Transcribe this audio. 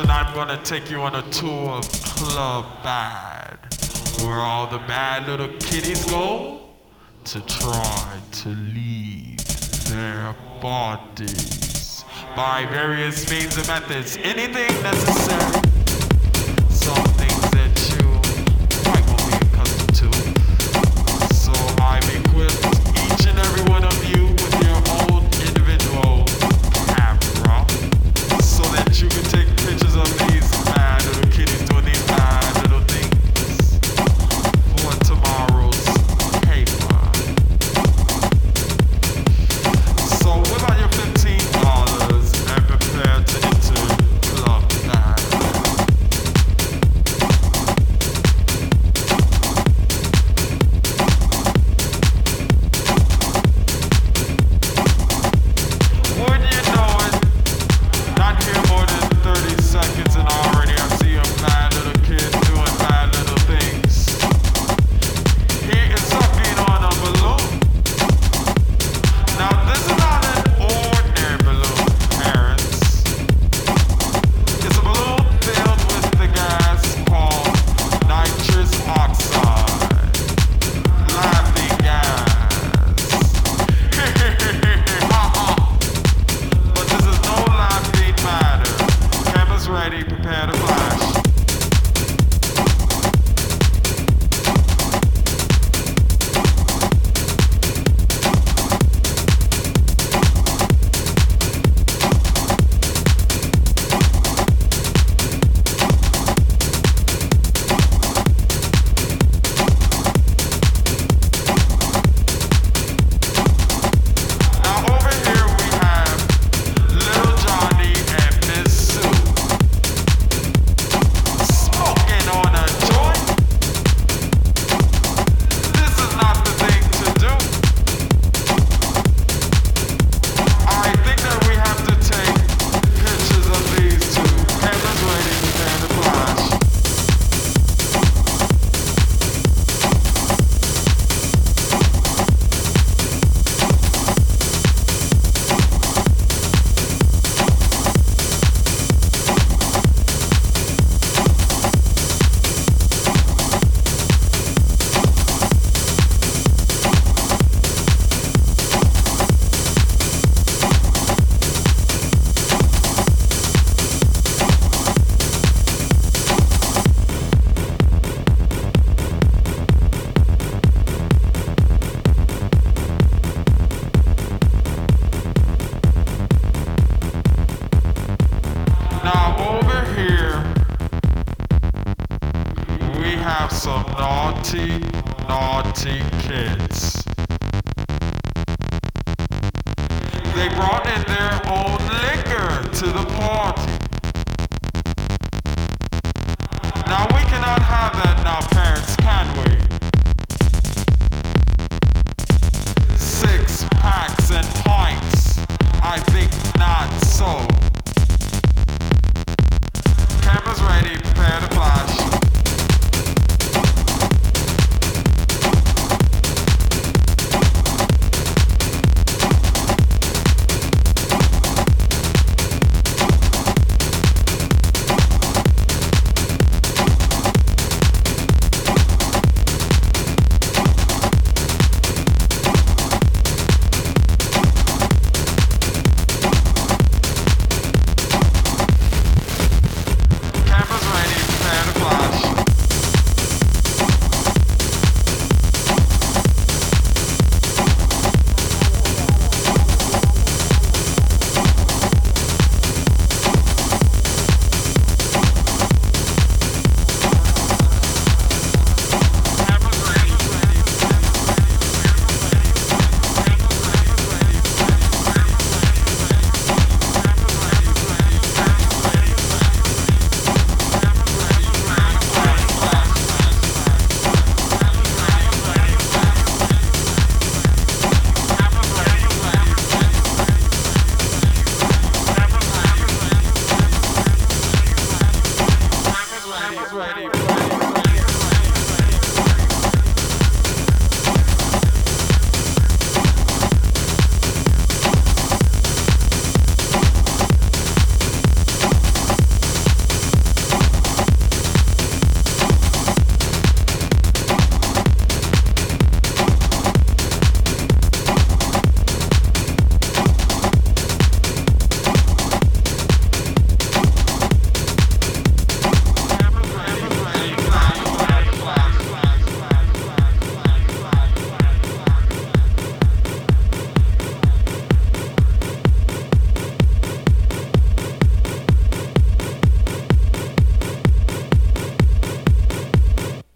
I'm gonna take you on a tour of Club Bad, where all the bad little kitties go to try to leave their bodies by various means and methods. Anything necessary. Some things that you might won't be accustomed to. So I've equipped each and every one of you with your own individual camera, so that you can take pictures of these bad little kitties doing these bad little things for tomorrow's paper. So whip out your $15 and prepare to enter Club Bad. Wouldn't you know it? Not here more than 30 seconds and already I see a bad little kid doing bad little things. He is sucking on a balloon. Now this is not an ordinary balloon, parents. It's a balloon filled with the gas called nitrous oxide. Laughing gas. But this is no laughing matter. Cameras ready, prepare to flash. Now over here we have Little Johnny and Miss Sue smoking on a joint. This is not the thing to do. I think that we have to take pictures of these two. Cameras ready, prepare to flash. Now over here, we have some naughty, naughty kids. They brought in their own liquor to the party.